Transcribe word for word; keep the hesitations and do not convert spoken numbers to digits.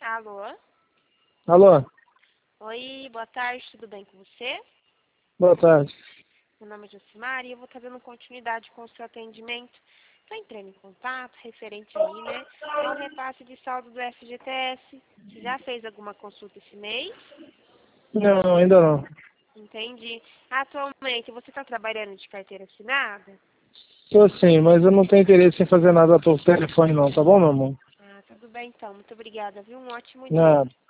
Alô? Alô? Oi, boa tarde, tudo bem com você? Boa tarde. Meu nome é Josimar e eu vou estar dando continuidade com o seu atendimento. Estou entrando em contato, referente aí, né, ao repasse de saldo do F G T S. Você já fez alguma consulta esse mês? Não, ainda não. Entendi. Atualmente, você está trabalhando de carteira assinada? Tô sim, mas eu não tenho interesse em fazer nada por telefone não, tá bom, meu amor? Ah, tudo bem então. Muito obrigada, viu? Um ótimo dia. Nada.